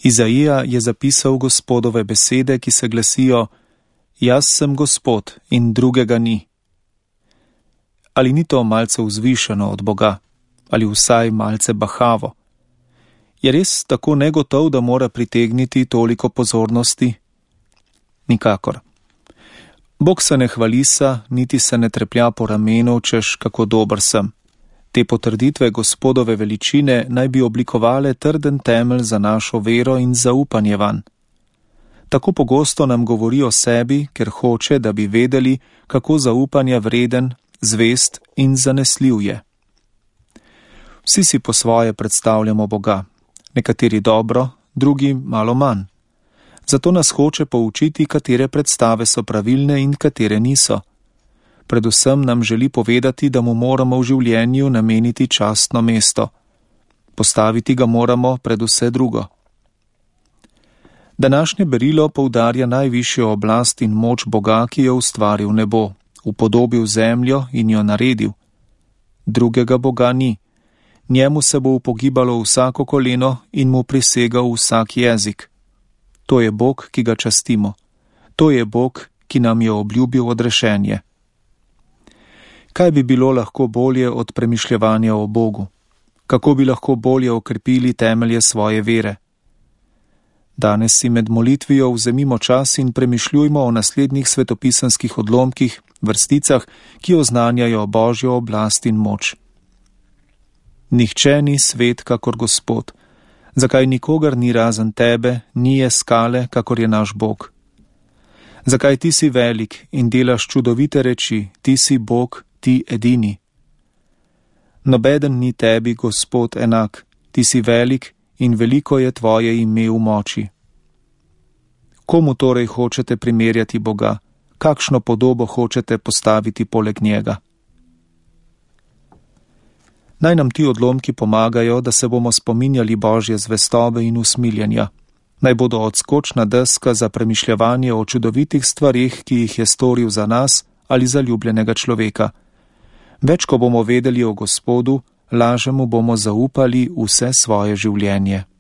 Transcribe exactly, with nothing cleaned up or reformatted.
Izaija je zapisal Gospodove besede, ki se glasijo: Jaz sem Gospod in drugega ni. Ali ni to malce vzvišeno od Boga, ali vsaj malce bahavo? Je res tako negotov, da mora pritegniti toliko pozornosti? Nikakor. Bog se ne hvalisa, niti se ne treplja po ramenu, češ kako dober sem. Te potrditve Gospodove veličine naj bi oblikovale trden temelj za našo vero in zaupanje vanj. Tako pogosto nam govori o sebi, ker hoče, da bi vedeli, kako zaupanja vreden, zvest in zanesljiv je. Vsi si po svoje predstavljamo Boga, nekateri dobro, drugi malo manj. Zato nas hoče poučiti, katere predstave so pravilne in katere niso. Predvsem nam želi povedati, da mu moramo v življenju nameniti častno mesto. Postaviti ga moramo pred vse drugo. Današnje berilo poudarja najvišjo oblast in moč Boga, ki je ustvaril nebo, upodobil zemljo in jo naredil. Drugega Boga ni. Njemu se bo upogibalo vsako koleno in mu prisegal vsak jezik. To je Bog, ki ga častimo. To je Bog, ki nam je obljubil odrešenje. Kaj bi bilo lahko bolje od premišljevanja o Bogu? Kako bi lahko bolje okrepili temelje svoje vere? Danes si med molitvijo vzemimo čas in premišljujmo o naslednjih svetopisanskih odlomkih, vrsticah, ki oznanjajo Božjo oblast in moč. Nihče ni svet kakor Gospod, zakaj nikogar ni razen tebe, ni je skale, kakor je naš Bog. Zakaj ti si velik in delaš čudovite reči, ti si Bog, ti edini. Nobeden ni tebi, Gospod, enak, ti si velik in veliko je tvoje ime v moči. Komu torej hočete primerjati Boga? Kakšno podobo hočete postaviti poleg njega? Naj nam ti odlomki pomagajo, da se bomo spominjali Božje zvestobe in usmiljenja. Naj bodo odskočna deska za premišljevanje o čudovitih stvarih, ki jih je storil za nas ali za ljubljenega človeka. Več, ko bomo vedeli o Gospodu, laže mu bomo zaupali vse svoje življenje.